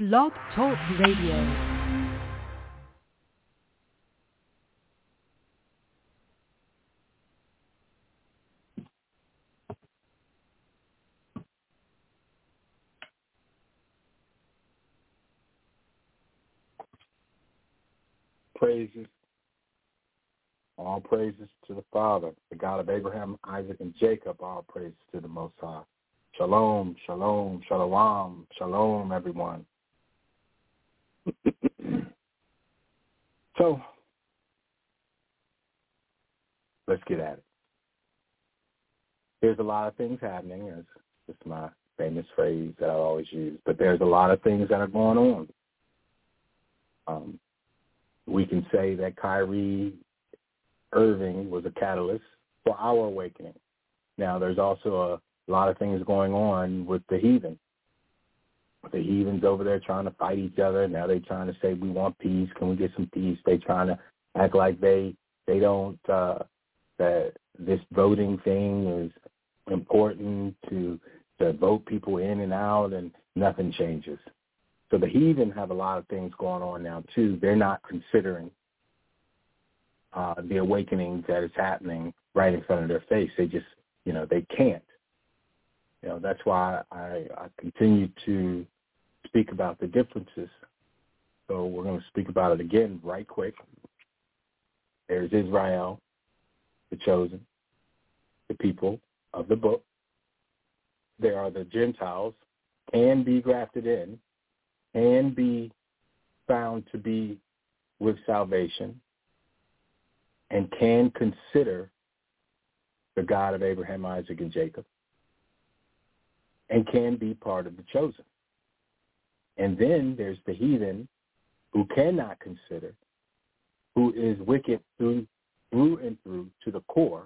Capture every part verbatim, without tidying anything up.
Blog Talk Radio. Praises, all praises to the Father, the God of Abraham, Isaac, and Jacob. All praises to the Most High. Shalom, shalom, shalom, shalom, everyone. So, let's get at it. There's a lot of things happening, as it's my famous phrase that I always use, but there's a lot of things that are going on. Um, we can say that Kyrie Irving was a catalyst for our awakening. Now, there's also a lot of things going on with the heathen. The heathens over there trying to fight each other. Now they're trying to say, we want peace. Can we get some peace? They're trying to act like they they don't, uh, that this voting thing is important to, to vote people in and out, and nothing changes. So the heathen have a lot of things going on now, too. They're not considering uh, the awakening that is happening right in front of their face. They just, you know, they can't. You know, that's why I, I continue to speak about the differences. So we're going to speak about it again right quick. There's Israel, the chosen, the people of the book. There are the Gentiles, can be grafted in, and be found to be with salvation, and can consider the God of Abraham, Isaac, and Jacob, and can be part of the chosen. And then there's the heathen who cannot consider, who is wicked through, through and through to the core,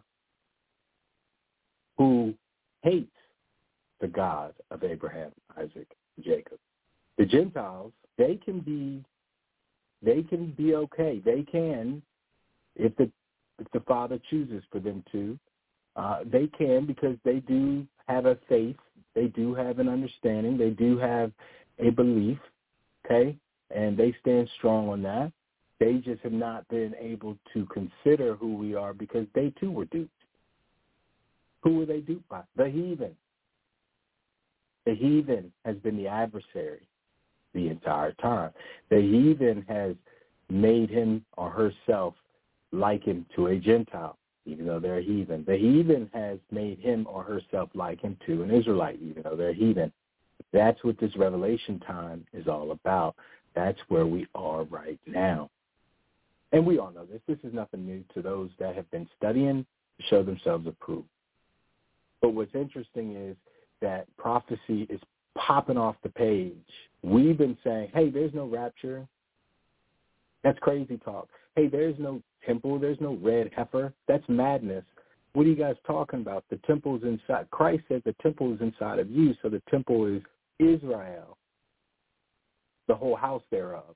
who hates the God of Abraham, Isaac, and Jacob. The Gentiles, they can be, they can be okay. They can, if the if the Father chooses for them to, uh, they can, because they do have a faith, they do have an understanding, they do have a belief, okay, and they stand strong on that. They just have not been able to consider who we are, because they too were duped. Who were they duped by? The heathen. The heathen has been the adversary the entire time. The heathen has made him or herself likened to a Gentile, even though they're heathen. The heathen has made him or herself likened to an Israelite, even though they're heathen. That's what this revelation time is all about. That's where we are right now. And we all know this. This is nothing new to those that have been studying to show themselves approved. But what's interesting is that prophecy is popping off the page. We've been saying, hey, there's no rapture. That's crazy talk. Hey, there's no temple. There's no red heifer. That's madness. What are you guys talking about? The temple's inside. Christ said the temple is inside of you, so the temple is Israel, the whole house thereof.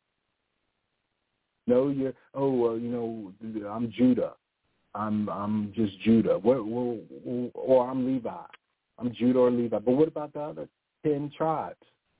No, you're, oh, well, you know, I'm Judah. I'm I'm just Judah. What, what, or I'm Levi. I'm Judah or Levi. But what about the other ten tribes?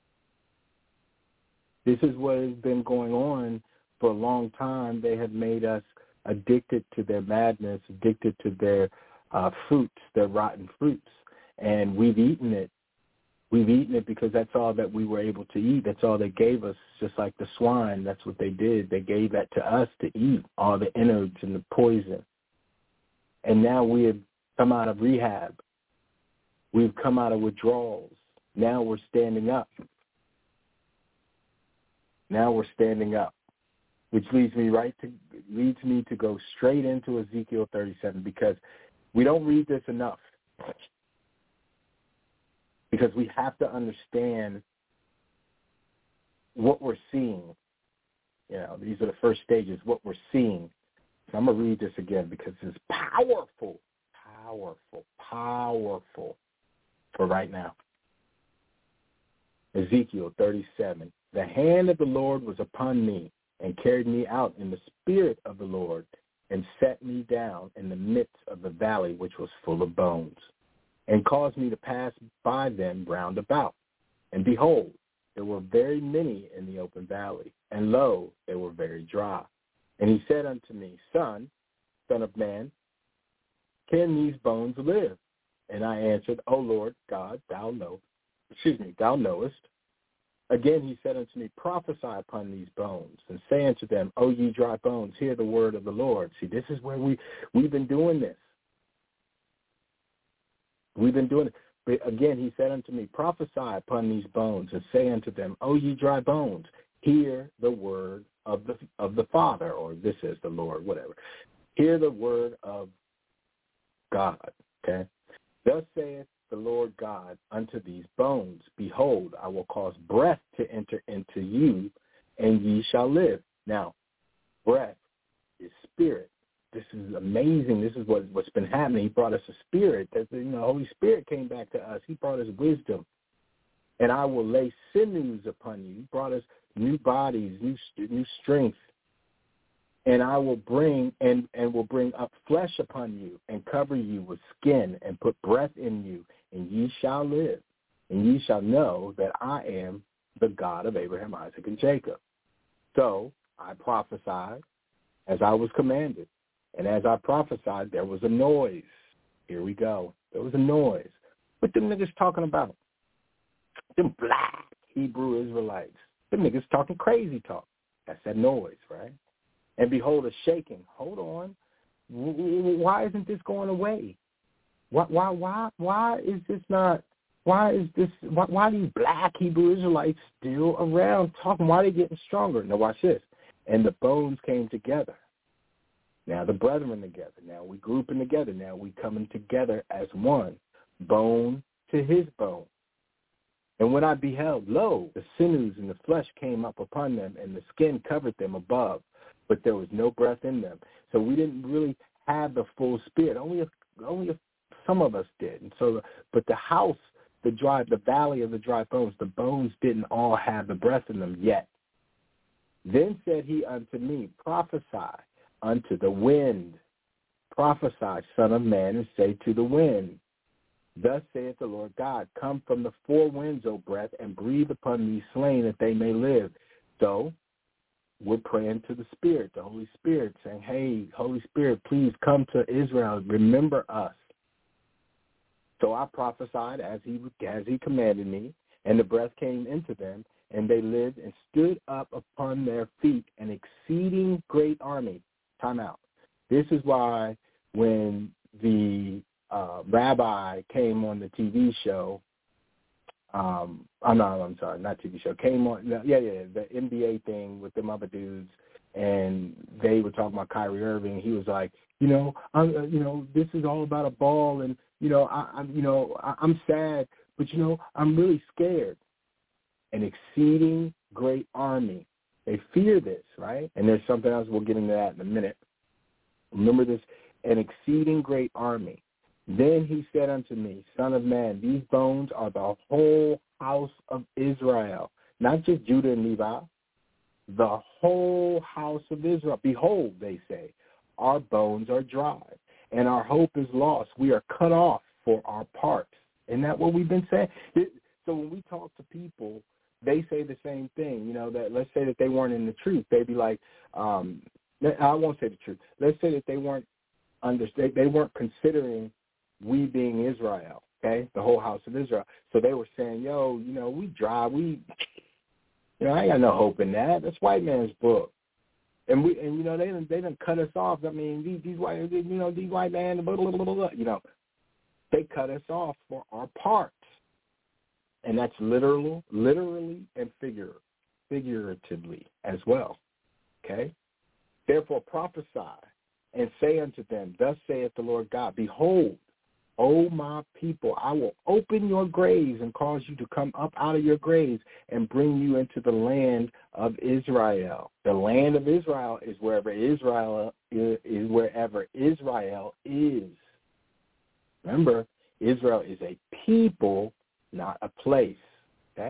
This is what has been going on for a long time. They have made us addicted to their madness, addicted to their uh, fruits, their rotten fruits. And we've eaten it. We've eaten it because that's all that we were able to eat. That's all they gave us, just like the swine. That's what they did. They gave that to us to eat, all the innards and the poison. And now we have come out of rehab. We've come out of withdrawals. Now we're standing up. Now we're standing up, which leads me right to leads me to go straight into Ezekiel thirty-seven, because we don't read this enough. Because we have to understand what we're seeing. You know, these are the first stages, what we're seeing. So I'm going to read this again because it's powerful, powerful, powerful for right now. Ezekiel thirty-seven. The hand of the Lord was upon me and carried me out in the spirit of the Lord and set me down in the midst of the valley which was full of bones, and caused me to pass by them round about. And behold, there were very many in the open valley, and lo, they were very dry. And he said unto me, Son, son of man, can these bones live? And I answered, O Lord God, thou know, excuse me, thou knowest. Again he said unto me, prophesy upon these bones, and say unto them, O ye dry bones, hear the word of the Lord. See, this is where we, we've been doing this. We've been doing it. But again he said unto me, prophesy upon these bones, and say unto them, O ye dry bones, hear the word of the of the Father, or this is the Lord, whatever. Hear the word of God, okay? Thus saith the Lord God unto these bones, behold, I will cause breath to enter into you, and ye shall live. Now, breath is spirit. This is amazing. This is what, what's been happening. He brought us a spirit. That, you know, Holy Spirit came back to us. He brought us wisdom. And I will lay sinews upon you. He brought us new bodies, new new strength. And I will bring and, and will bring up flesh upon you, and cover you with skin, and put breath in you, and ye shall live. And ye shall know that I am the God of Abraham, Isaac, and Jacob. So I prophesied as I was commanded. And as I prophesied, there was a noise. Here we go. There was a noise. What them niggas talking about? Them black Hebrew Israelites. Them niggas talking crazy talk. That's that noise, right? And behold, a shaking. Hold on. Why isn't this going away? Why, why, why, why is this not? Why is this? Why, why are these black Hebrew Israelites still around talking? Why are they getting stronger? Now watch this. And the bones came together. Now the brethren together. Now we grouping together. Now we coming together as one, bone to his bone. And when I beheld, lo, the sinews and the flesh came up upon them, and the skin covered them above, but there was no breath in them. So we didn't really have the full spirit. Only a, only a, some of us did. And so, but the house, the dry, the valley of the dry bones, the bones didn't all have the breath in them yet. Then said he unto me, prophesy unto the wind. Prophesy, son of man, and say to the wind, thus saith the Lord God, come from the four winds, O breath, and breathe upon these slain that they may live. So we're praying to the Spirit, the Holy Spirit, saying, hey, Holy Spirit, please come to Israel. Remember us. So I prophesied as he as he commanded me, and the breath came into them, and they lived and stood up upon their feet, an exceeding great army. Time out. This is why when the uh, rabbi came on the T V show, um, I'm not, I'm sorry, not T V show, came on, yeah, yeah, the N B A thing with them other dudes, and they were talking about Kyrie Irving. He was like, you know, I'm, uh, you know, this is all about a ball, and you know, I, I'm, you know, I, I'm sad, but you know, I'm really scared. An exceeding great army. They fear this, right? And there's something else. We'll get into that in a minute. Remember this, an exceeding great army. Then he said unto me, Son of man, these bones are the whole house of Israel, not just Judah and Levi, the whole house of Israel. Behold, they say, our bones are dry, and our hope is lost. We are cut off for our parts. Isn't that what we've been saying? It, so when we talk to people, they say the same thing. You know, that let's say that they weren't in the truth. They'd be like, um, I won't say the truth. Let's say that they weren't under, they, they weren't considering we being Israel, okay, the whole house of Israel. So they were saying, yo, you know, we dry, we, you know, I ain't got no hope in that. That's white man's book. And we, and you know, they done, they done cut us off. I mean, these, these white, you know, these white man, blah, blah, blah, blah, blah, you know, they cut us off for our parts. And that's literal, literally and figure, figuratively as well, okay? Therefore prophesy and say unto them, thus saith the Lord God, behold, O my people, I will open your graves and cause you to come up out of your graves and bring you into the land of Israel. The land of Israel is wherever Israel is, is wherever Israel is. Remember, Israel is a people, not a place. Okay?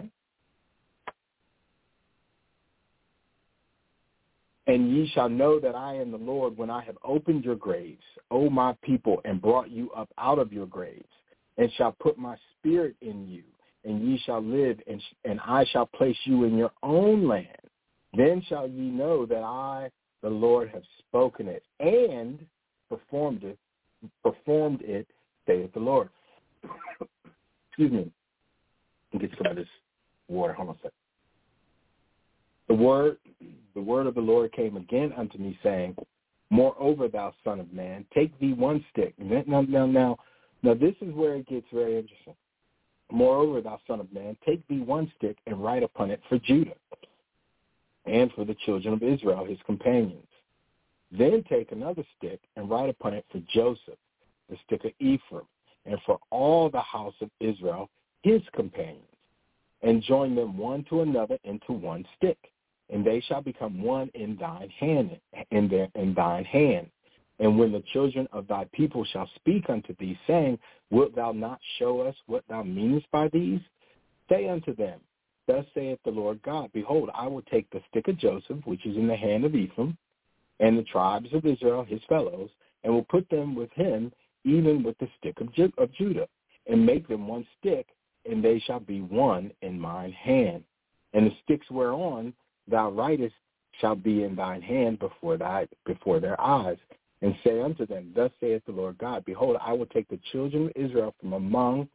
And ye shall know that I am the Lord when I have opened your graves, O my people, and brought you up out of your graves, and shall put my spirit in you, and ye shall live, and, and I shall place you in your own land. Then shall ye know that I, the Lord, have spoken it and performed it, performed it, saith the Lord. Excuse me. Let me get some of this water. Hold on a second. The word, the word of the Lord came again unto me, saying, Moreover, thou son of man, take thee one stick. Now, now, now, now, this is where it gets very interesting. Moreover, thou son of man, take thee one stick and write upon it for Judah and for the children of Israel, his companions. Then take another stick and write upon it for Joseph, the stick of Ephraim, and for all the house of Israel, his companions, and join them one to another into one stick, and they shall become one in thine hand, in their in thine hand. And when the children of thy people shall speak unto thee, saying, Wilt thou not show us what thou meanest by these? Say unto them, Thus saith the Lord God, Behold, I will take the stick of Joseph, which is in the hand of Ephraim, and the tribes of Israel, his fellows, and will put them with him, even with the stick of, Ju- of Judah, and make them one stick, and they shall be one in mine hand. And the sticks whereon thou writest shall be in thine hand before thy before their eyes. And say unto them, Thus saith the Lord God, Behold, I will take the children of Israel from among,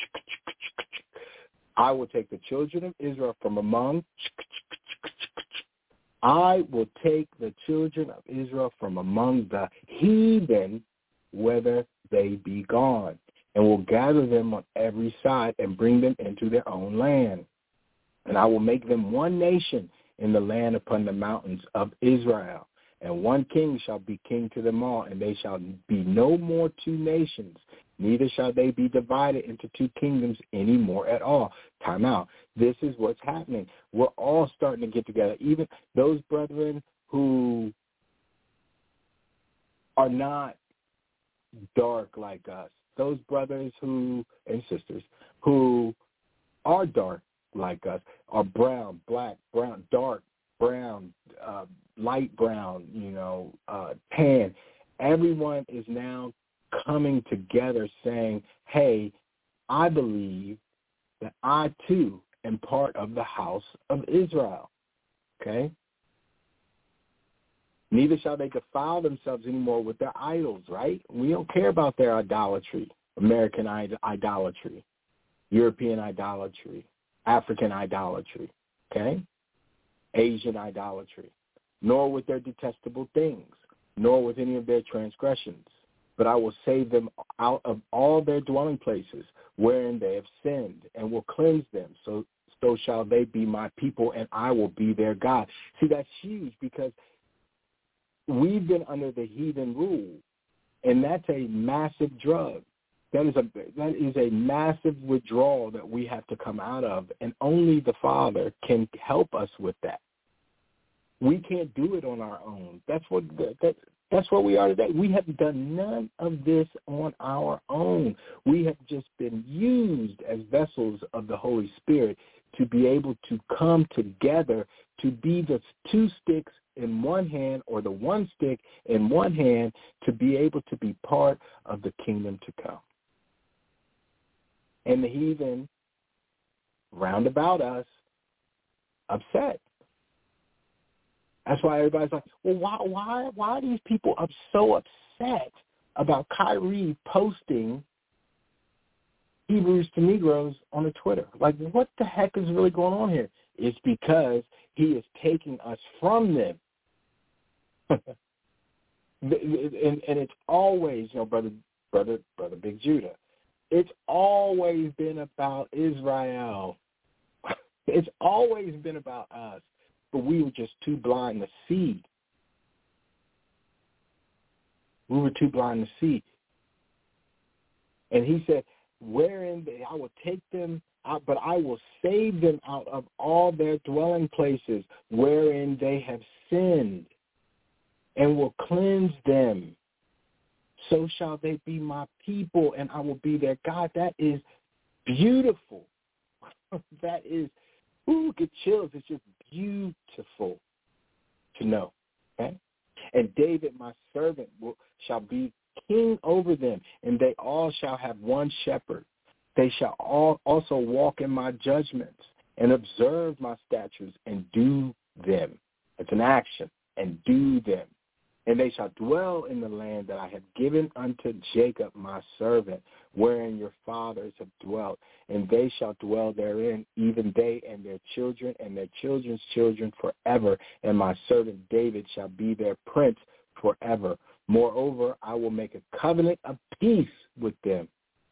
I will take the children of Israel from among, I will take the children of Israel from among the heathen, whether they be gone, and will gather them on every side and bring them into their own land. And I will make them one nation in the land upon the mountains of Israel. And one king shall be king to them all, and they shall be no more two nations, neither shall they be divided into two kingdoms any more at all. Time out. This is what's happening. We're all starting to get together. Even those brethren who are not dark like us, those brothers who and sisters who are dark like us, are brown, black, brown, dark, brown, uh, light brown, you know, uh, tan. Everyone is now coming together saying, hey, I believe that I, too, am part of the house of Israel, okay? Neither shall they defile themselves anymore with their idols, right? We don't care about their idolatry, American idolatry, European idolatry, African idolatry, okay? Asian idolatry, nor with their detestable things, nor with any of their transgressions. But I will save them out of all their dwelling places wherein they have sinned, and will cleanse them. So, so shall they be my people, and I will be their God. See, that's huge, because we've been under the heathen rule, and that's a massive drug. That is a that is a massive withdrawal that we have to come out of, and only the Father can help us with that. We can't do it on our own. That's what that, that's where we are today. We have done none of this on our own. We have just been used as vessels of the Holy Spirit to be able to come together to be the two sticks in one hand, or the one stick in one hand, to be able to be part of the kingdom to come. And the heathen round about us upset. That's why everybody's like, well, why why why are these people up so upset about Kyrie posting Hebrews to Negroes on the Twitter? Like, what the heck is really going on here? It's because he is taking us from them. and, and it's always, you know, brother, brother, brother Big Judah, it's always been about Israel. It's always been about us, but we were just too blind to see. We were too blind to see. And he said, wherein they, I will take them out, but I will save them out of all their dwelling places wherein they have sinned, and will cleanse them. So shall they be my people, and I will be their God. That is beautiful. That is, ooh, get chills. It's just beautiful to know. Okay? And David, my servant, will, shall be king over them, and they all shall have one shepherd. They shall all also walk in my judgments and observe my statutes and do them. It's an action, and do them. And they shall dwell in the land that I have given unto Jacob my servant, wherein your fathers have dwelt. And they shall dwell therein, even they and their children and their children's children forever. And my servant David shall be their prince forever. Moreover, I will make a covenant of peace with them.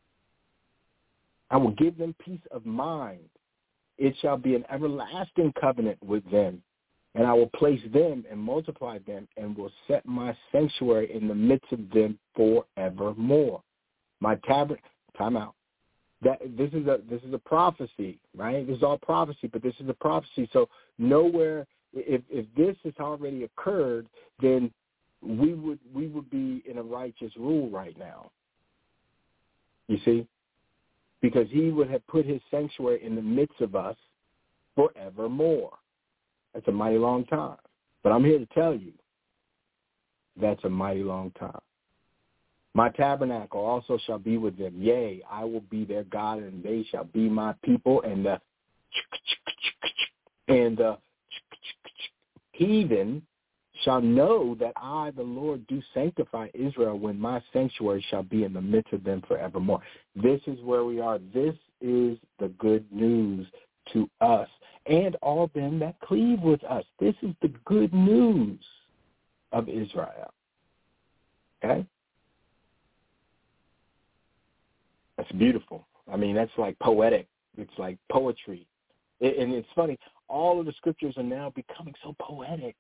I will give them peace of mind. It shall be an everlasting covenant with them. And I will place them and multiply them and will set my sanctuary in the midst of them forevermore. My tabernacle, time out. That this is a this is a prophecy, right? This is all prophecy, but this is a prophecy. So nowhere, if if this has already occurred, then we would we would be in a righteous rule right now. You see, because he would have put his sanctuary in the midst of us forevermore. That's a mighty long time. But I'm here to tell you that's a mighty long time. My tabernacle also shall be with them. Yea, I will be their God, and they shall be my people. And the and the heathen shall know that I, the Lord, do sanctify Israel when my sanctuary shall be in the midst of them forevermore. This is where we are. This is the good news to us and all them that cleave with us. This is the good news of Israel. Okay? That's beautiful. I mean, that's like poetic. It's like poetry. It, and it's funny, all of the scriptures are now becoming so poetic.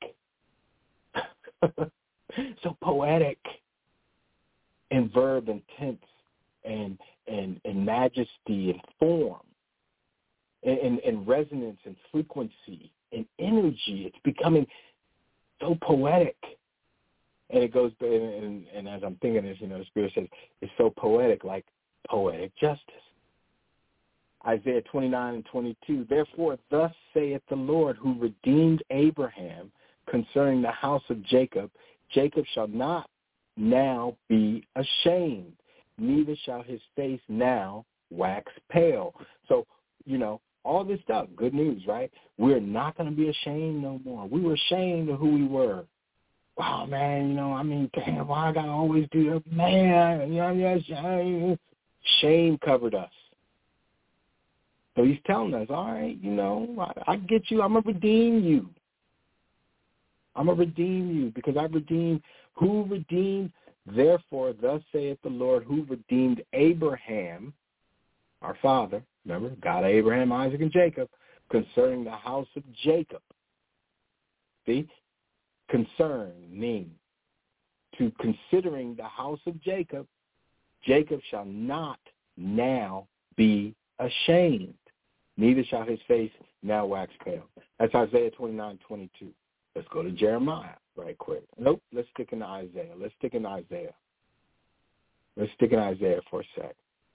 So poetic in verb and tense and, and, and majesty and form. And, and resonance and frequency and energy. It's becoming so poetic. And it goes, and, and as I'm thinking this, you know, the Spirit says, it's so poetic, like poetic justice. Isaiah twenty-nine and twenty-two, therefore thus saith the Lord, who redeemed Abraham concerning the house of Jacob, Jacob shall not now be ashamed, neither shall his face now wax pale. So, you know, all this stuff, good news, right? We're not going to be ashamed no more. We were ashamed of who we were. Wow, man, you know, I mean, damn, why I got to always do that? Man, you know, yeah, shame covered us. So he's telling us, all right, you know, I, I get you. I'm going to redeem you. I'm going to redeem you because I redeemed. Who redeemed? Therefore, thus saith the Lord, who redeemed Abraham, our father, remember, God of Abraham, Isaac, and Jacob, concerning the house of Jacob. See? Concerning. To considering the house of Jacob, Jacob shall not now be ashamed, neither shall his face now wax pale. That's Isaiah twenty-nine twenty-two. Let's go to Jeremiah right quick. Nope, let's stick in Isaiah. Let's stick in Isaiah. Let's stick in Isaiah for a sec.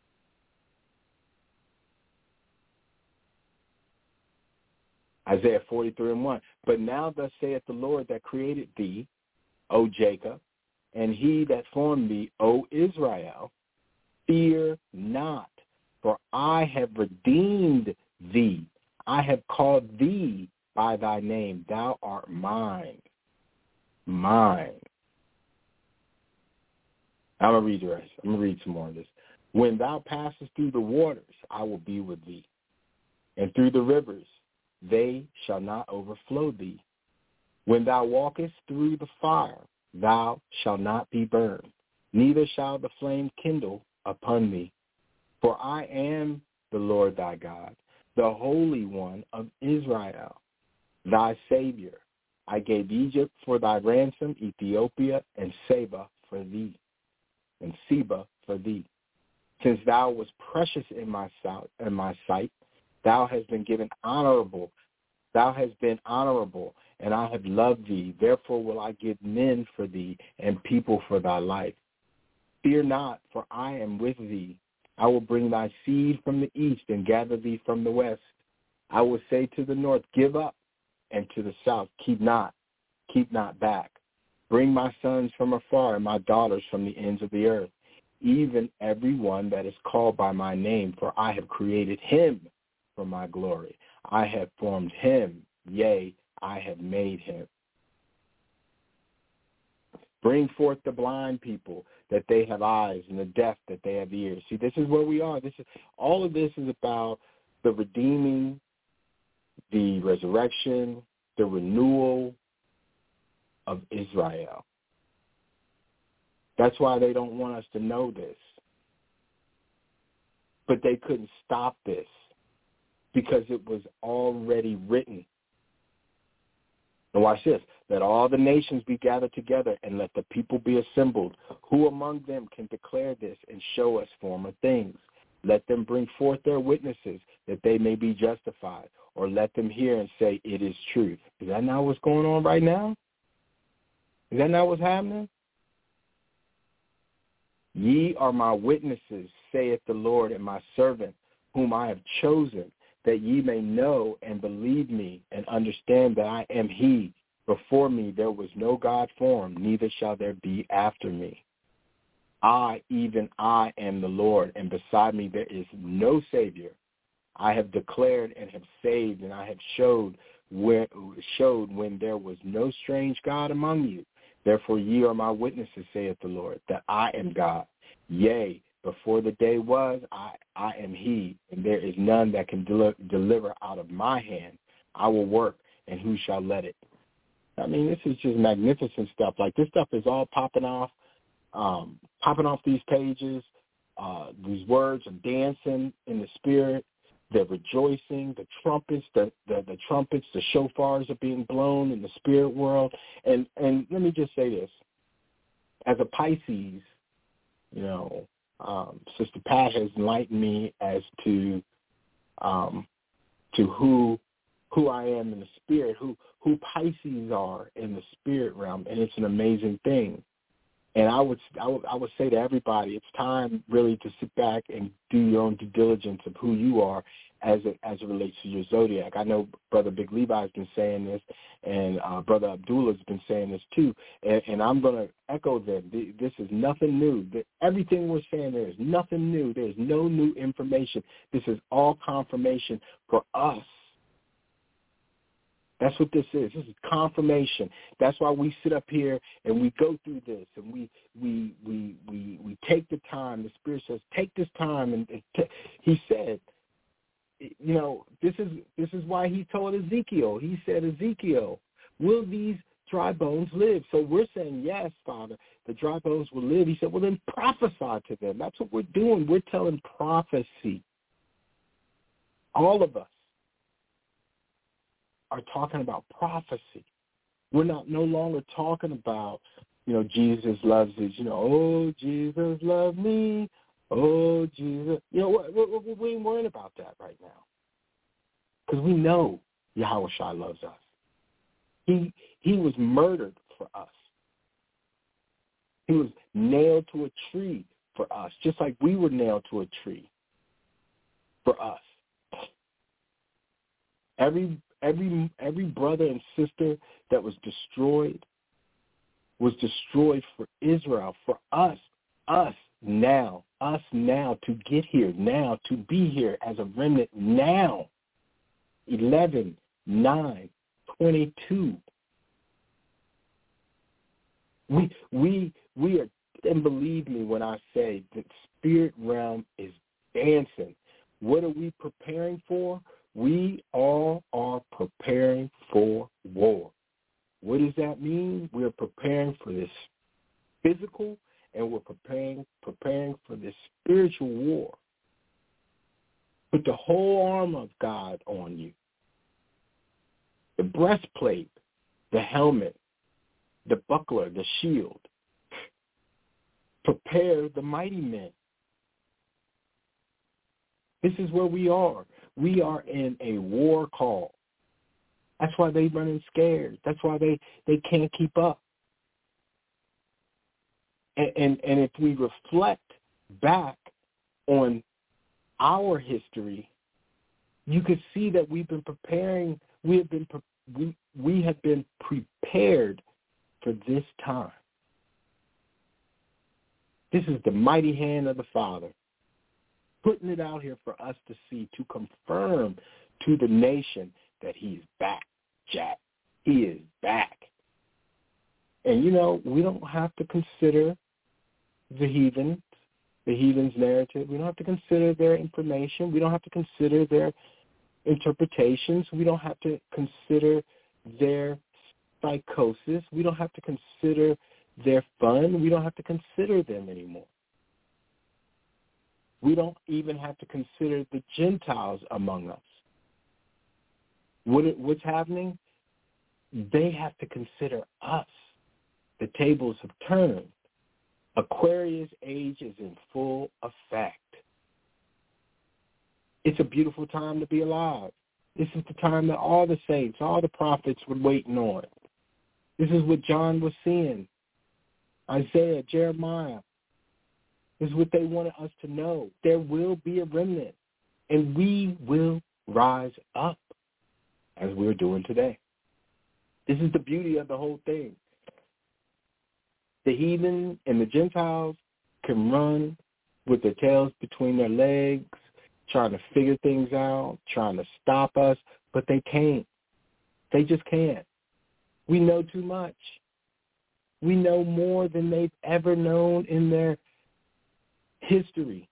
Isaiah forty-three and one. But now thus saith the Lord that created thee, O Jacob, and he that formed thee, O Israel, fear not, for I have redeemed thee. I have called thee by thy name. Thou art mine. Mine. I'm going to read the rest. I'm going to read some more of this. When thou passest through the waters, I will be with thee. And through the rivers, they shall not overflow thee. When thou walkest through the fire, thou shalt not be burned, neither shall the flame kindle upon thee. For I am the Lord thy God, the Holy One of Israel, thy Savior. I gave Egypt for thy ransom, Ethiopia and Seba for thee, and Seba for thee. Since thou wast precious in my sight, in my sight, thou hast been given honorable. Thou hast been honorable, and I have loved thee. Therefore will I give men for thee, and people for thy life. Fear not, for I am with thee. I will bring thy seed from the east, and gather thee from the west. I will say to the north, give up, and to the south, keep not, keep not back. Bring my sons from afar, and my daughters from the ends of the earth. even every one that is called by my name, for I have created him for my glory. I have formed him, yea, I have made him. Bring forth the blind people, that they have eyes, and the deaf, that they have ears. See, this is where we are. This is all of this is about the redeeming, the resurrection, the renewal of Israel. That's why they don't want us to know this. But they couldn't stop this because it was already written. And watch this. Let all the nations be gathered together, and let the people be assembled. Who among them can declare this and show us former things? Let them bring forth their witnesses, that they may be justified, or let them hear and say, it is truth. Is that not what's going on right now? Is that not what's happening? Ye are my witnesses, saith the Lord, and my servant, whom I have chosen, that ye may know and believe me, and understand that I am he. Before me there was no God formed, neither shall there be after me. I, even I, am the Lord, and beside me there is no Savior. I have declared and have saved, and I have showed where, showed when there was no strange God among you. Therefore ye are my witnesses, saith the Lord, that I am God. Yea, before the day was, I, I am he, and there is none that can del- deliver out of my hand. I will work, and who shall let it? I mean, this is just magnificent stuff. Like, this stuff is all popping off, um, popping off these pages. Uh, these words are dancing in the spirit. They're rejoicing. The trumpets, the, the, the trumpets, the shofars are being blown in the spirit world. And, and let me just say this. As a Pisces, you know, um, Sister Pat has enlightened me as to um, to who who I am in the spirit, who who Pisces are in the spirit realm, and it's an amazing thing. And I would, I would I would say to everybody, it's time really to sit back and do your own due diligence of who you are as it as it relates to your zodiac. I know Brother Big Levi has been saying this, and uh, Brother Abdullah has been saying this too, and, and I'm going to echo them. This is nothing new. Everything we're saying there is nothing new. There's no new information. This is all confirmation for us. That's what this is. This is confirmation. That's why we sit up here and we go through this, and we we we we, we take the time. The Spirit says, take this time. And, and t- he said, you know, this is this is why he told Ezekiel. He said, Ezekiel, will these dry bones live? So we're saying, yes, Father, the dry bones will live. He said, well, then prophesy to them. That's what we're doing. We're telling prophecy. All of us are talking about prophecy. We're not no longer talking about, you know, Jesus loves us. You know, oh, Jesus loved me. Oh, Jesus. You know, we, we, we ain't worrying about that right now, because we know Yahweh Shai loves us. He he was murdered for us. He was nailed to a tree for us, just like we were nailed to a tree for us. Every Every every brother and sister that was destroyed was destroyed for Israel, for us, us now, us now to get here, now to be here as a remnant now. eleven, nine, twenty-two. We we we are, and believe me when I say the spirit realm is dancing. What are we preparing for? We all are preparing for war. What does that mean? We're preparing for this physical, and we're preparing preparing for this spiritual war. Put the whole armor of God on you. The breastplate, the helmet, the buckler, the shield. Prepare the mighty men. This is where we are. We are in a war call. That's why they're running scared. That's why they, they can't keep up. And, and and if we reflect back on our history, you could see that we've been preparing. We have been we we have been prepared for this time. This is the mighty hand of the Father, putting it out here for us to see, to confirm to the nation that he's back, Jack. He is back. And, you know, we don't have to consider the heathens, the heathens' narrative. We don't have to consider their information. We don't have to consider their interpretations. We don't have to consider their psychosis. We don't have to consider their fun. We don't have to consider them anymore. We don't even have to consider the Gentiles among us. What, what's happening? They have to consider us. The tables have turned. Aquarius age is in full effect. It's a beautiful time to be alive. This is the time that all the saints, all the prophets were waiting on. This is what John was seeing. Isaiah, Jeremiah. This is what they wanted us to know. There will be a remnant, and we will rise up as we're doing today. This is the beauty of the whole thing. The heathen and the Gentiles can run with their tails between their legs, trying to figure things out, trying to stop us, but they can't. They just can't. We know too much. We know more than they've ever known in their history.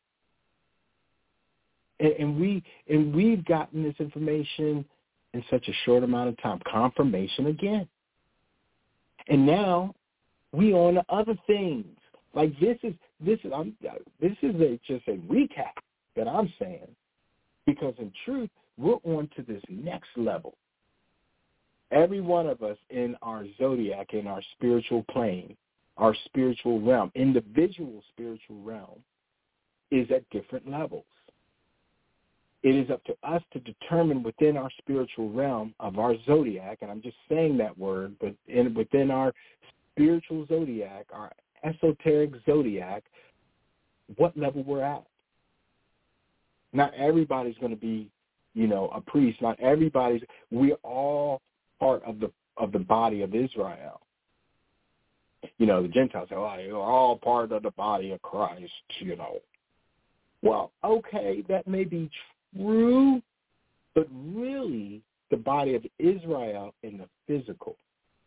And, and we and we've gotten this information in such a short amount of time. Confirmation again. And now we on to other things. Like this is this is I'm, this is a, just a recap that I'm saying, because in truth we're on to this next level. Every one of us in our zodiac, in our spiritual plane, our spiritual realm, individual spiritual realm, is at different levels. It is up to us to determine within our spiritual realm of our zodiac, and I'm just saying that word, but in, within our spiritual zodiac, our esoteric zodiac, what level we're at. Not everybody's going to be, you know, a priest. Not everybody's. We're all part of the of the body of Israel. You know, the Gentiles say, "Oh, you're all part of the body of Christ." You know, well, okay, that may be true, but really, the body of Israel in the physical.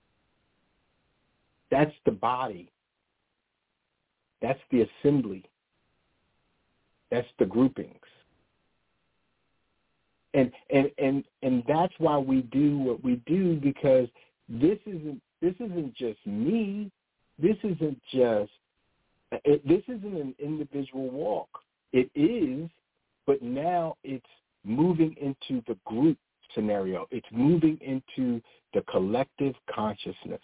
That's the body. That's the assembly. That's the groupings. And and and and that's why we do what we do, because this isn't this isn't just me. This isn't just it, this isn't an individual walk. It is, but now it's moving into the group scenario. It's moving into the collective consciousness.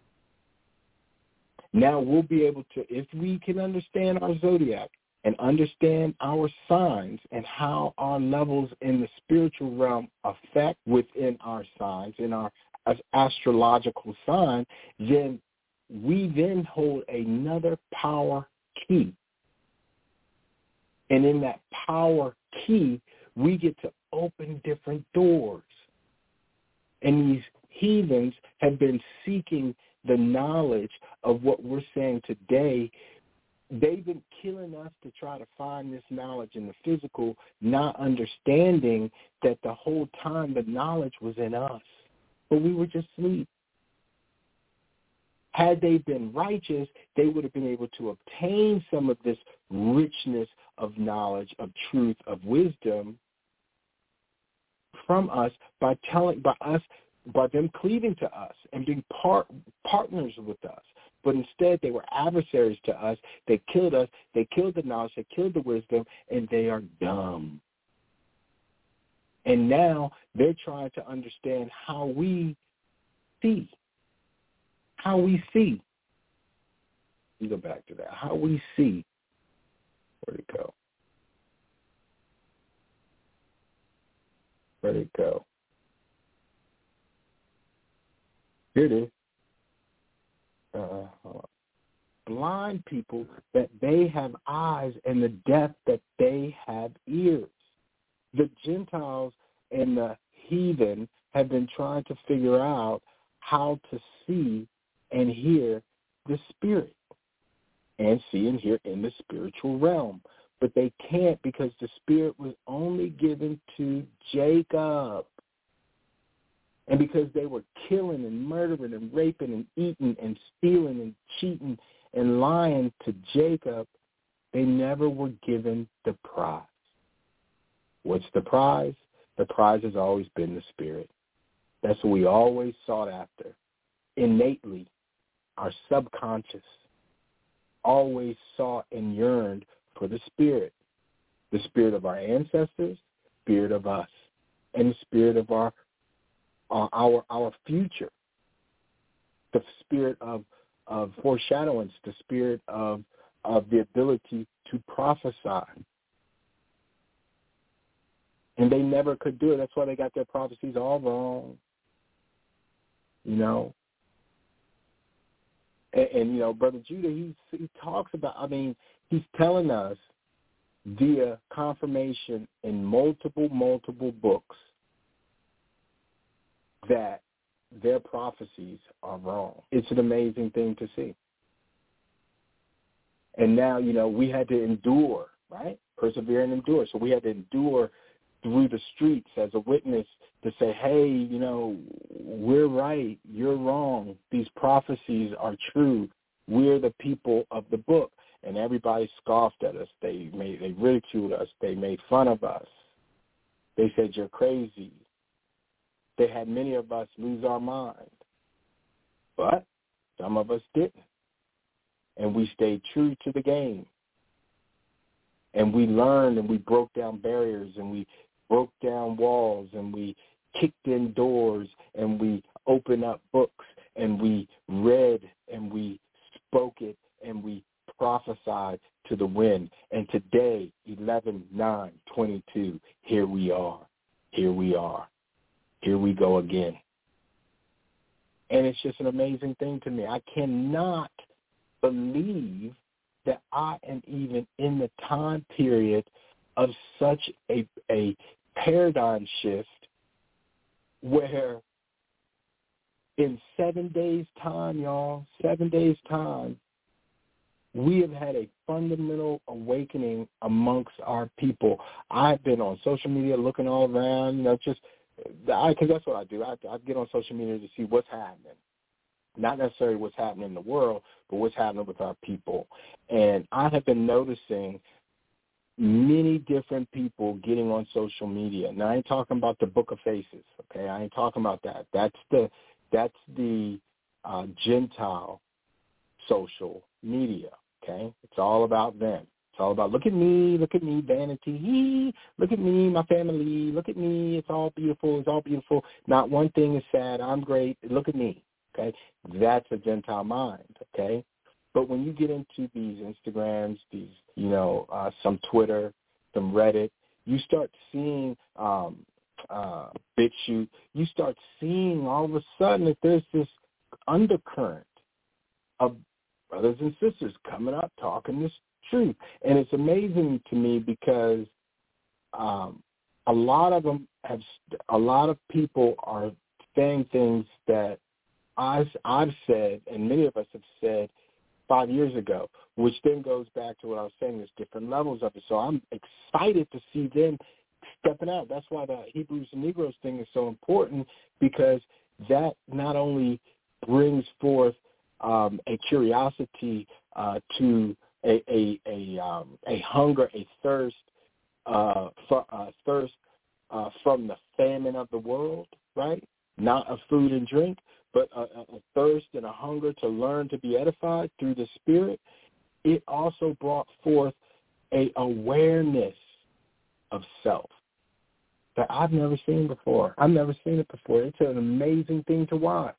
Now we'll be able to, if we can understand our zodiac and understand our signs and how our levels in the spiritual realm affect within our signs, in our astrological sign, then we then hold another power key. And in that power key, we get to open different doors. And these heathens have been seeking the knowledge of what we're saying today. They've been killing us to try to find this knowledge in the physical, not understanding that the whole time the knowledge was in us, but we were just asleep. Had they been righteous, they would have been able to obtain some of this richness of knowledge, of truth, of wisdom from us by telling, by us, by them cleaving to us and being part, partners with us. But instead, they were adversaries to us. They killed us. They killed the knowledge. They killed the wisdom, and they are dumb. And now they're trying to understand how we see. How we see. Let me go back to that. How we see. Where'd it go? Where'd it go? Here it is. Uh, blind people that they have eyes, and the deaf that they have ears. The Gentiles and the heathen have been trying to figure out how to see and hear the Spirit. and see and hear in the spiritual realm. But they can't because the Spirit was only given to Jacob. And because they were killing and murdering and raping and eating and stealing and cheating and lying to Jacob, they never were given the prize. What's the prize? The prize has always been the Spirit. That's what we always sought after. Innately, our subconscious always sought and yearned for the Spirit. The Spirit of our ancestors, Spirit of us, and the Spirit of our our our, our future. The Spirit of, of foreshadowing, the Spirit of, of the ability to prophesy. And they never could do it. That's why they got their prophecies all wrong. You know? And, and you know, Brother Judah, he, he talks about, I mean, he's telling us via confirmation in multiple, multiple books that their prophecies are wrong. It's an amazing thing to see. And now, you know, we had to endure, right? Persevere and endure. So we had to endure through the streets as a witness to say, hey, you know, we're right, you're wrong. These prophecies are true. We're the people of the book. And everybody scoffed at us. They made, they ridiculed us. They made fun of us. They said, you're crazy. They had many of us lose our mind. But some of us didn't. And we stayed true to the game. And we learned and we broke down barriers and we broke down walls and we kicked in doors and we opened up books and we read and we spoke it and we prophesied to the wind. And today, eleven nine twenty-two, here we are. Here we are. Here we go again. And it's just an amazing thing to me. I cannot believe that I am even in the time period of such a, a paradigm shift where in seven days' time, y'all, seven days' time, we have had a fundamental awakening amongst our people. I've been on social media looking all around, you know, just because that's what I do. I, I get on social media to see what's happening. Not necessarily what's happening in the world, but what's happening with our people. And I have been noticing many different people getting on social media. Now, I ain't talking about the Book of Faces, okay? I ain't talking about that. That's the that's the uh, Gentile social media, okay? It's all about them. It's all about, look at me, look at me, vanity, look at me, my family, look at me, it's all beautiful, it's all beautiful. Not one thing is sad, I'm great, look at me, okay? That's a Gentile mind, okay? But when you get into these Instagrams, these, you know, uh, some Twitter, some Reddit, you start seeing um, uh, BitChute, you start seeing all of a sudden that there's this undercurrent of brothers and sisters coming up talking this truth. And it's amazing to me because um, a lot of them have, a lot of people are saying things that I've, I've said, and many of us have said five years ago, which then goes back to what I was saying, there's different levels of it. So I'm excited to see them stepping out. That's why the Hebrews and Negroes thing is so important, because that not only brings forth um, a curiosity uh, to a a a, um, a hunger, a thirst, uh, for, uh, thirst uh, from the famine of the world, right? Not of food and drink, but a, a thirst and a hunger to learn to be edified through the Spirit. It also brought forth a awareness of self that I've never seen before. I've never seen it before. It's an amazing thing to watch.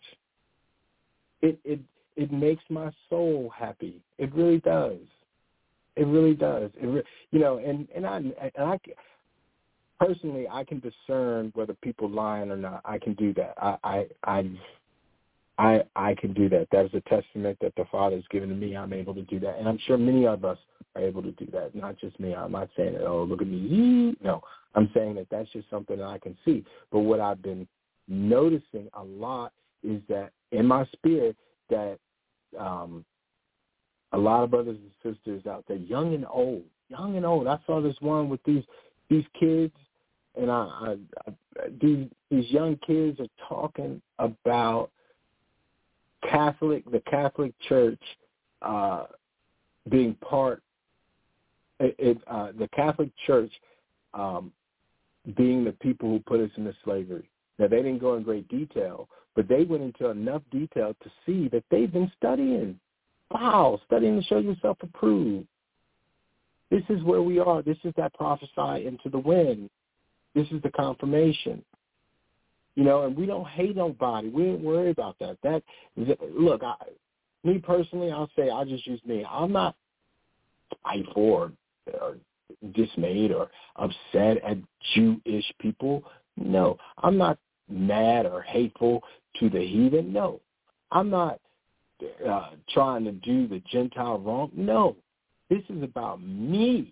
It it it makes my soul happy. It really does. It really does. It re- you know, and and I and I personally I can discern whether people lying or not. I can do that. I I I I, I can do that. That is a testament that the Father has given to me. I'm able to do that, and I'm sure many of us are able to do that. Not just me. I'm not saying that, oh, look at me. No, I'm saying that that's just something that I can see. But what I've been noticing a lot is that in my spirit that um, a lot of brothers and sisters out there, young and old, young and old. I saw this one with these these kids, and I, I, I these these young kids are talking about Catholic, the Catholic Church, uh, being part, it, it, uh, the Catholic Church um, being the people who put us into slavery. Now, they didn't go in great detail, but they went into enough detail to see that they've been studying. Wow, studying to show yourself approved. This is where we are. This is that prophesy into the wind. This is the confirmation. You know, and we don't hate nobody. We don't worry about that. That look, I, me personally, I'll say I'll just use me. I'm not spiteful or, or dismayed or upset at Jewish people. No, I'm not mad or hateful to the heathen. No, I'm not uh, trying to do the Gentile wrong. No, this is about me.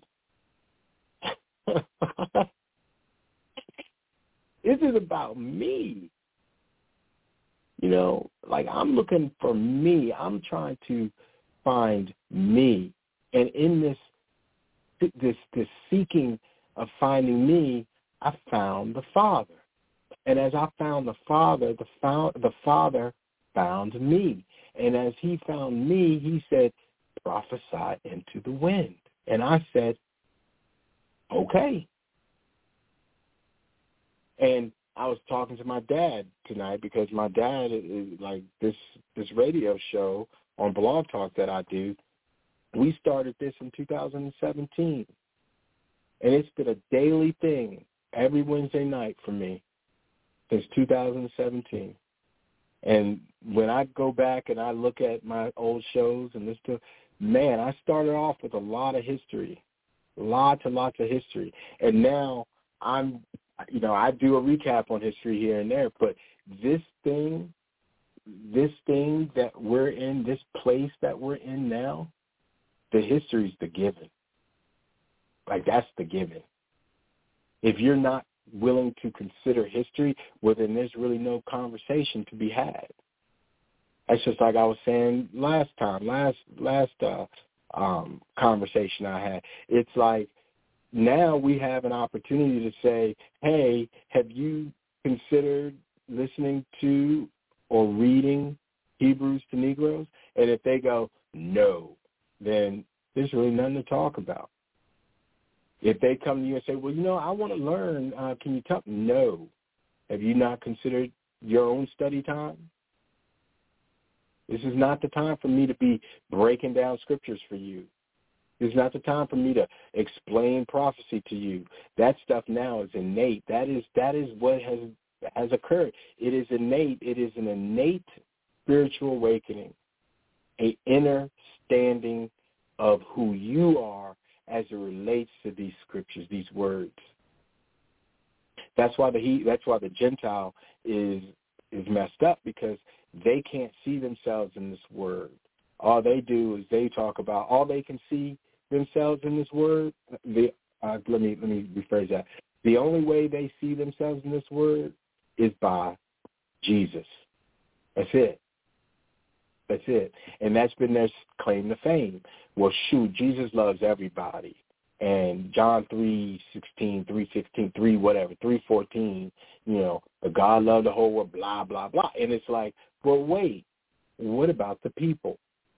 This is about me. You know, like I'm looking for me. I'm trying to find me. And in this this this seeking of finding me, I found the Father. And as I found the Father, the found, the Father found me. And as he found me, he said, prophesy into the wind. And I said, okay. And I was talking to my dad tonight because my dad is like this this radio show on Blog Talk that I do. We started this in two thousand seventeen, and it's been a daily thing every Wednesday night for me since two thousand seventeen. And when I go back and I look at my old shows and listen to, man, I started off with a lot of history, lots and lots of history, and now I'm. You know, I do a recap on history here and there, but this thing, this thing that we're in, this place that we're in now, the history's the given. Like, that's the given. If you're not willing to consider history, well, then there's really no conversation to be had. That's just like I was saying last time, last last uh, um, conversation I had. It's like, now we have an opportunity to say, hey, have you considered listening to or reading Hebrews to Negroes? And if they go, no, then there's really nothing to talk about. If they come to you and say, well, you know, I want to learn, uh, can you tell me? No. Have you not considered your own study time? This is not the time for me to be breaking down scriptures for you. This is not the time for me to explain prophecy to you. That stuff now is innate. That is that is what has has occurred. It is innate. It is an innate spiritual awakening, an inner standing of who you are as it relates to these scriptures, these words. That's why the he, that's why the Gentile is is messed up, because they can't see themselves in this word. All they do is they talk about, all they can see themselves in this word, the, uh, let me let me rephrase that. The only way they see themselves in this word is by Jesus. That's it. That's it. And that's been their claim to fame. Well, shoot, Jesus loves everybody. And John three sixteen, three fifteen, three whatever, three fourteen, you know, the God loved the whole world, blah, blah, blah. And it's like, well, wait, what about the people?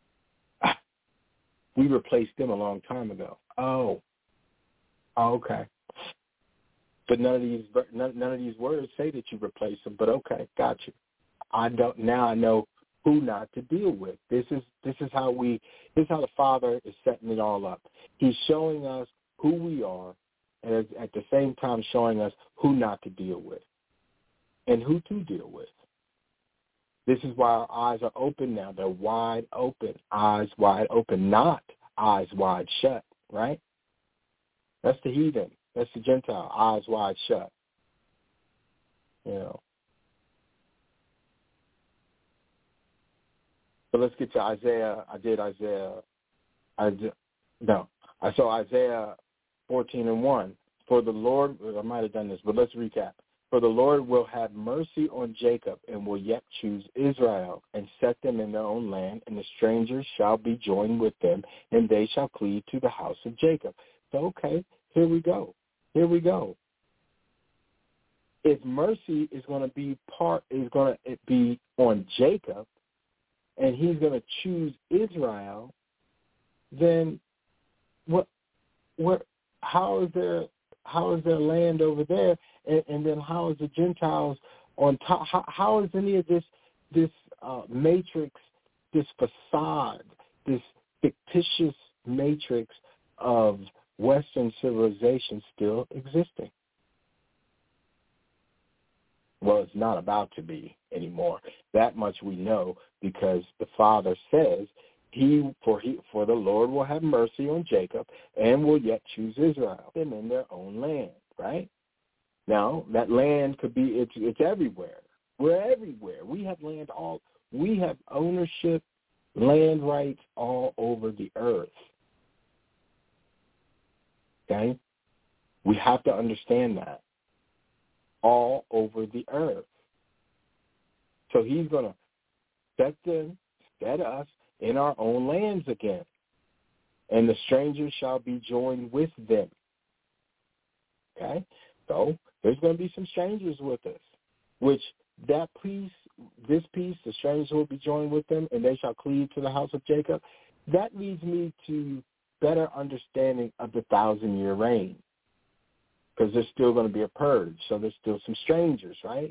We replaced them a long time ago. Oh, oh okay. But none of these none, none of these words say that you replace them. But okay, got you. I don't. Now I know who not to deal with. This is this is how we. This is how the Father is setting it all up. He's showing us who we are, and at the same time showing us who not to deal with, and who to deal with. This is why our eyes are open now. They're wide open, eyes wide open, not eyes wide shut, right? That's the heathen. That's the Gentile, eyes wide shut. You know. So let's get to Isaiah. I did Isaiah. I did, no, I saw Isaiah fourteen and one. For the Lord, I might have done this, but let's recap. For the Lord will have mercy on Jacob and will yet choose Israel and set them in their own land, and the strangers shall be joined with them, and they shall cleave to the house of Jacob. So, okay, here we go. Here we go. If mercy is going to be part, is going to be on Jacob, and he's going to choose Israel, then what? What? How is there? How is there land over there? And, and then how is the Gentiles on top? How, how is any of this this uh, matrix, this facade, this fictitious matrix of Western civilization still existing? Well, it's not about to be anymore. That much we know, because the Father says, He for he for the Lord will have mercy on Jacob and will yet choose Israel, them in their own land, right? Now, that land could be, it's it's everywhere. We're everywhere. We have land all, we have ownership, land rights all over the earth. Okay? We have to understand that. All over the earth. So he's going to set them, set us in our own lands again. And the strangers shall be joined with them. Okay? So there's going to be some strangers with us, which that piece, this piece, the strangers will be joined with them, and they shall cleave to the house of Jacob. That leads me to better understanding of the thousand-year reign, because there's still going to be a purge, so there's still some strangers, right?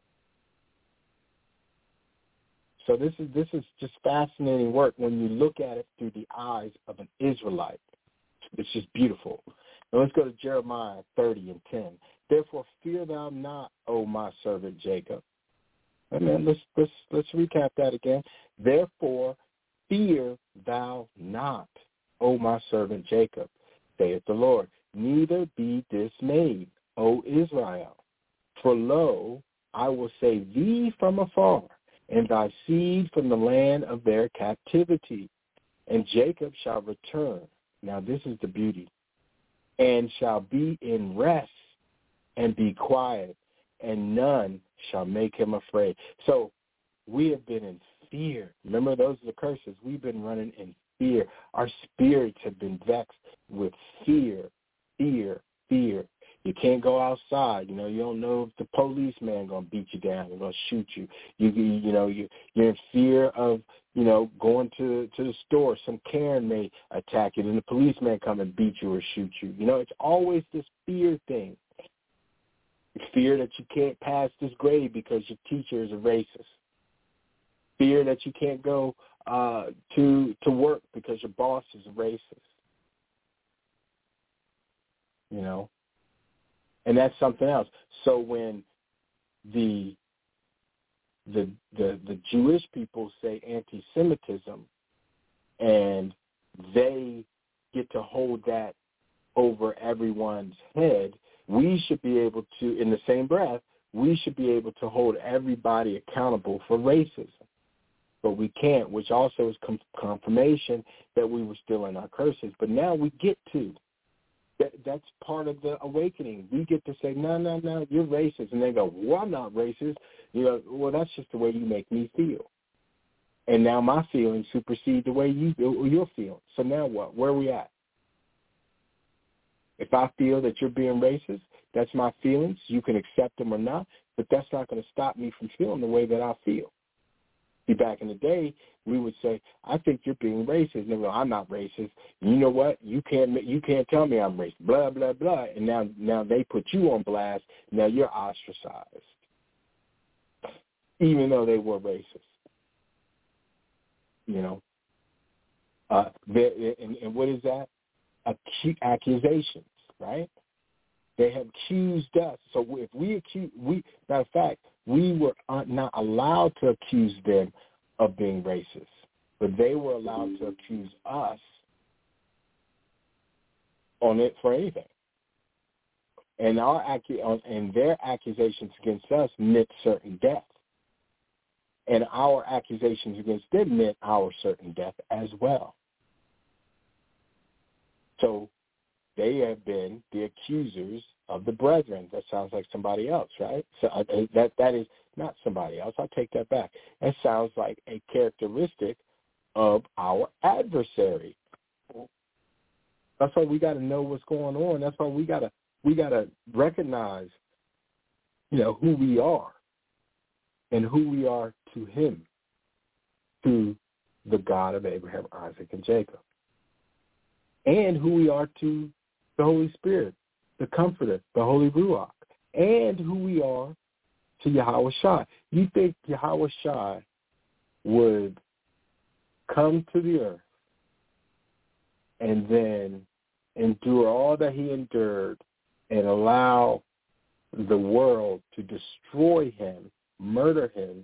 So this is this is just fascinating work when you look at it through the eyes of an Israelite. It's just beautiful. Now let's go to Jeremiah thirty and ten. Therefore fear thou not, O my servant Jacob. And then let's let's let's recap that again. Therefore fear thou not, O my servant Jacob, saith the Lord. Neither be dismayed, O Israel. For lo, I will save thee from afar, and thy seed from the land of their captivity. And Jacob shall return. Now this is the beauty. And shall be in rest and be quiet, and none shall make him afraid. So we have been in fear. Remember, those are the curses. We've been running in fear. Our spirits have been vexed with fear, fear, fear. You can't go outside. You know, you don't know if the policeman going to beat you down or going to shoot you. You, you know, you, you're in fear of, you know, going to, to the store. Some Karen may attack you, and the policeman come and beat you or shoot you. You know, it's always this fear thing. Fear that you can't pass this grade because your teacher is a racist. Fear that you can't go uh, to to work because your boss is a racist. You know, and that's something else. So when the the the, the Jewish people say anti-Semitism, and they get to hold that over everyone's head, we should be able to, in the same breath, we should be able to hold everybody accountable for racism. But we can't, which also is com- confirmation that we were still in our curses. But now we get to. That, that's part of the awakening. We get to say, no, no, no, you're racist. And they go, well, I'm not racist. You know, well, that's just the way you make me feel. And now my feelings supersede the way you you're feeling. So now what? Where are we at? If I feel that you're being racist, that's my feelings. You can accept them or not, but that's not going to stop me from feeling the way that I feel. See, back in the day, we would say, I think you're being racist. And they go, I'm not racist. And you know what? You can't you can't tell me I'm racist, blah, blah, blah. And now, now they put you on blast. Now you're ostracized, even though they were racist. You know? Uh, and, and what is that? Acu- accusations, right? They have accused us. So if we accuse, we, matter of fact, we were not allowed to accuse them of being racist, but they were allowed to accuse us on it for anything. And our acu- and their accusations against us meant certain death, and our accusations against them meant our certain death as well. So they have been the accusers of the brethren. That sounds like somebody else, right? So uh, that that is not somebody else. I take that back. That sounds like a characteristic of our adversary. That's why we got to know what's going on. That's why we got to we got to recognize, you know, who we are and who we are to him, to the God of Abraham, Isaac, and Jacob, and who we are to the Holy Spirit, the Comforter, the Holy Ruach, and who we are to Yahweh Shai. You think Yahweh Shai would come to the earth and then endure all that he endured and allow the world to destroy him, murder him,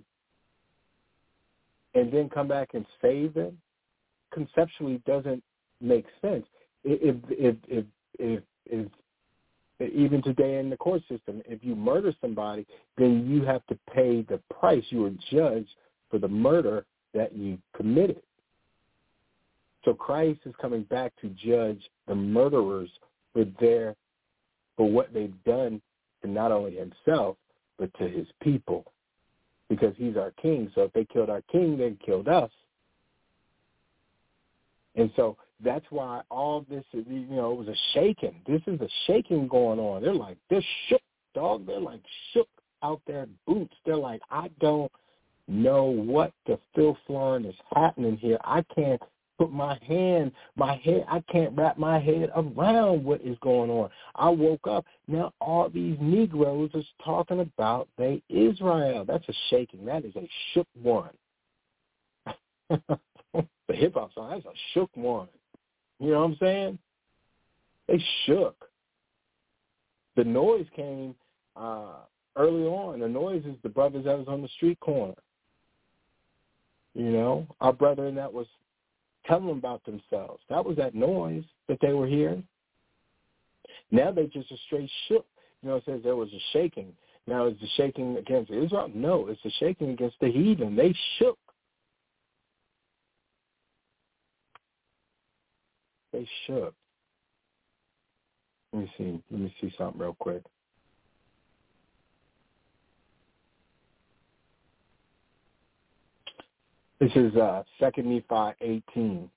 and then come back and save him? Conceptually doesn't make sense. If if if if, if even today in the court system, if you murder somebody, then you have to pay the price. You are judged for the murder that you committed. So Christ is coming back to judge the murderers for their for what they've done to not only himself but to his people, because he's our king. So if they killed our king, they killed us. And so that's why all this, is, you know, it was a shaking. This is a shaking going on. They're like, they're shook, dog. They're like shook out their boots. They're like, I don't know what the filth flooring is happening here. I can't put my hand, my head, I can't wrap my head around what is going on. I woke up. Now all these Negroes is talking about they Israel. That's a shaking. That is a shook one. The hip-hop song, that's a shook one. You know what I'm saying? They shook. The noise came uh, early on. The noise is the brothers that was on the street corner. You know, our brethren that was telling them about themselves. That was that noise that they were hearing. Now they just a straight shook. You know, it says there was a shaking. Now is the shaking against Israel? No, it's the shaking against the heathen. They shook. They shook. Let me see. Let me see something real quick. This is uh, Second Nephi eighteen.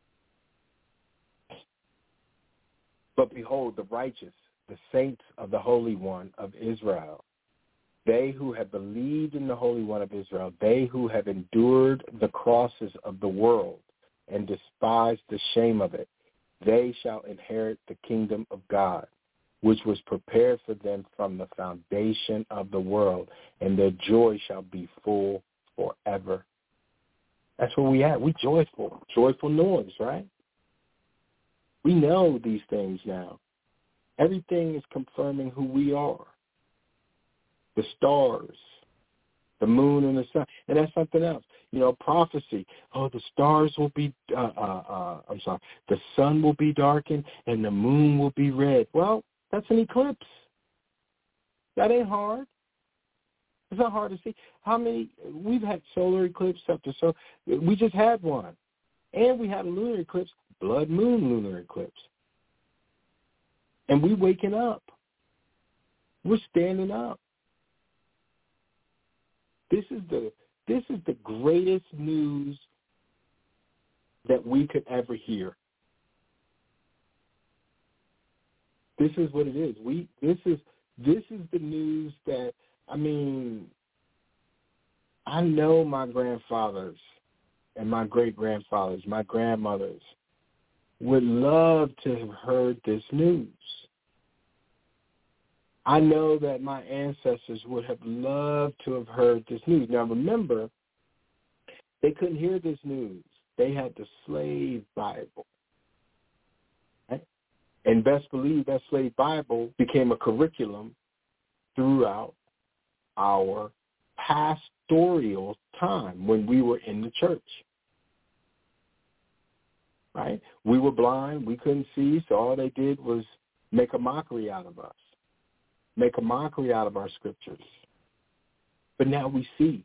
But behold, the righteous, the saints of the Holy One of Israel, they who have believed in the Holy One of Israel, they who have endured the crosses of the world and despised the shame of it, they shall inherit the kingdom of God, which was prepared for them from the foundation of the world, and their joy shall be full forever. That's what we have. We joyful, joyful noise, right? We know these things now. Everything is confirming who we are. The stars, the moon and the sun, and that's something else. You know, prophecy. Oh, the stars will be, uh, uh, uh, I'm sorry, the sun will be darkened and the moon will be red. Well, that's an eclipse. That ain't hard. It's not hard to see. How many, we've had solar eclipse up to so, we just had one. And we had a lunar eclipse, blood moon lunar eclipse. And we waking up. We're standing up. This is the this is the greatest news that we could ever hear. This is what it is. We this is this is the news that, I mean, I know my grandfathers and my great-grandfathers, my grandmothers would love to have heard this news. I know that my ancestors would have loved to have heard this news. Now, remember, they couldn't hear this news. They had the slave Bible. Right? And best believe that slave Bible became a curriculum throughout our pastoral time when we were in the church. Right? We were blind. We couldn't see, so all they did was make a mockery out of us. Make a mockery out of our scriptures. But now we see.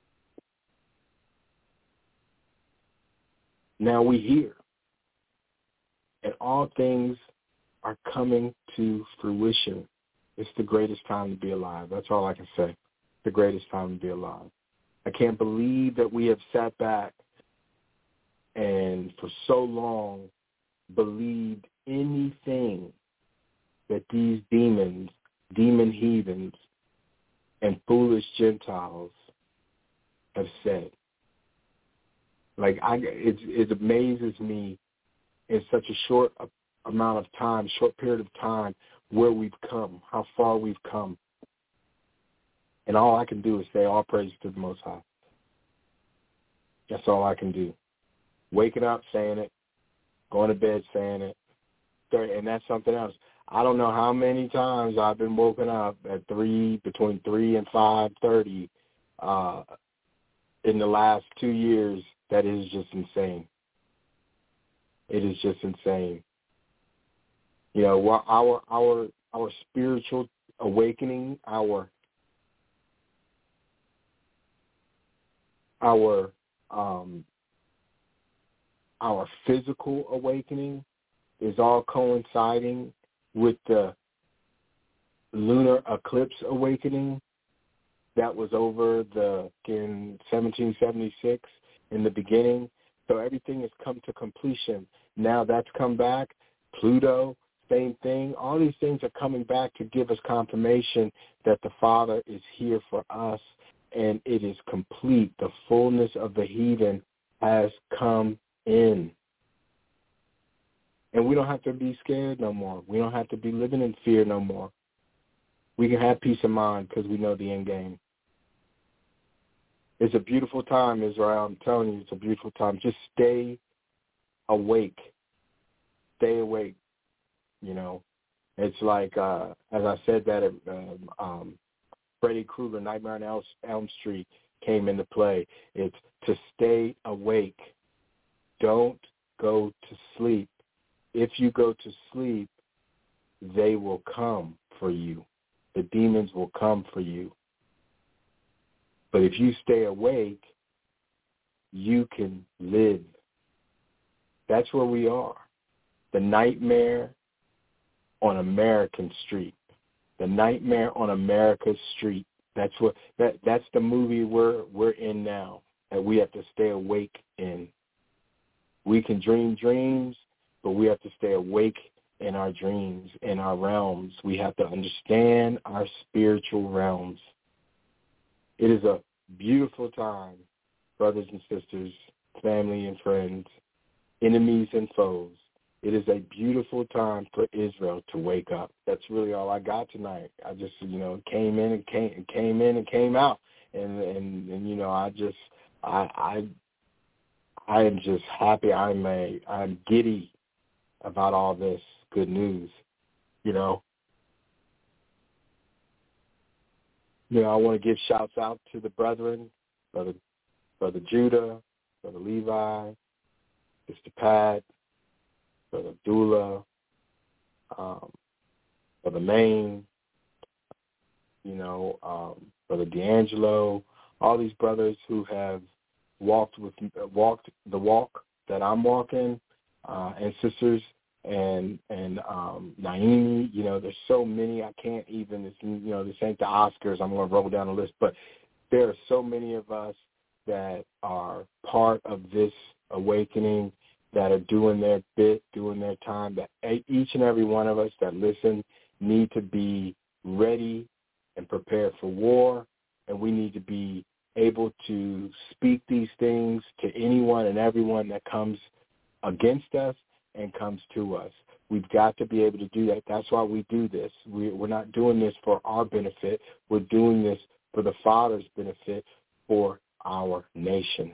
Now we hear. And all things are coming to fruition. It's the greatest time to be alive. That's all I can say. The greatest time to be alive. I can't believe that we have sat back and for so long believed anything that these demons, demon heathens, and foolish Gentiles have said. Like, I, it, it amazes me in such a short amount of time, short period of time, where we've come, how far we've come. And all I can do is say all praise to the Most High. That's all I can do. Waking up saying it, going to bed saying it, and that's something else. I don't know how many times I've been woken up at three, between three and five thirty uh, in the last two years. That is just insane. It is just insane. You know, our our our spiritual awakening, our our um, our physical awakening is all coinciding with the lunar eclipse awakening that was over the in seventeen seventy-six in the beginning. So everything has come to completion. Now that's come back. Pluto, same thing. All these things are coming back to give us confirmation that the Father is here for us, and it is complete. The fullness of the heathen has come in. And we don't have to be scared no more. We don't have to be living in fear no more. We can have peace of mind because we know the end game. It's a beautiful time, Israel. I'm telling you, it's a beautiful time. Just stay awake. Stay awake, you know. It's like, uh, as I said that, um, um, Freddy Krueger, Nightmare on Elm, Elm Street came into play. It's to stay awake. Don't go to sleep. If you go to sleep, they will come for you. The demons will come for you. But if you stay awake, you can live. That's where we are. The Nightmare on American Street. The Nightmare on America's Street. That's what that that's the movie we're we're in now, that we have to stay awake in. We can dream dreams, but we have to stay awake in our dreams, in our realms. We have to understand our spiritual realms. It is a beautiful time, brothers and sisters, family and friends, enemies and foes. It is a beautiful time for Israel to wake up. That's really all I got tonight. I just, you know, came in and came came in and came out, and and, and you know, I just, I I I am just happy. I'm a I'm giddy about all this good news, you know. You know, I want to give shouts out to the brethren, Brother Brother Judah, Brother Levi, Sister Pat, Brother Abdullah, um, Brother Maine, you know, um, Brother D'Angelo, all these brothers who have walked with walked the walk that I'm walking, uh, and sisters. And and um, Naimi, you know, there's so many I can't even. It's, you know, this ain't the Oscars. I'm going to roll down the list, but there are so many of us that are part of this awakening, that are doing their bit, doing their time. That each and every one of us that listen need to be ready and prepared for war, and we need to be able to speak these things to anyone and everyone that comes against us and comes to us. We've got to be able to do that. That's why we do this. We, we're not doing this for our benefit. We're doing this for the Father's benefit, for our nation.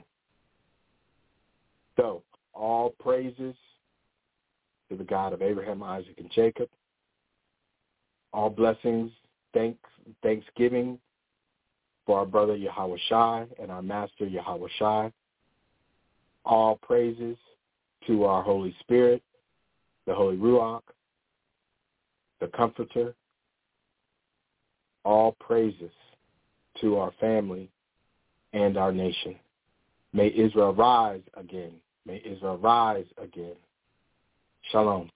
So, all praises to the God of Abraham, Isaac, and Jacob. All blessings, thanks, thanksgiving for our brother Yahweh Shai and our master Yahweh Shai. All praises to our Holy Spirit, the Holy Ruach, the Comforter. All praises to our family and our nation. May Israel rise again. May Israel rise again. Shalom.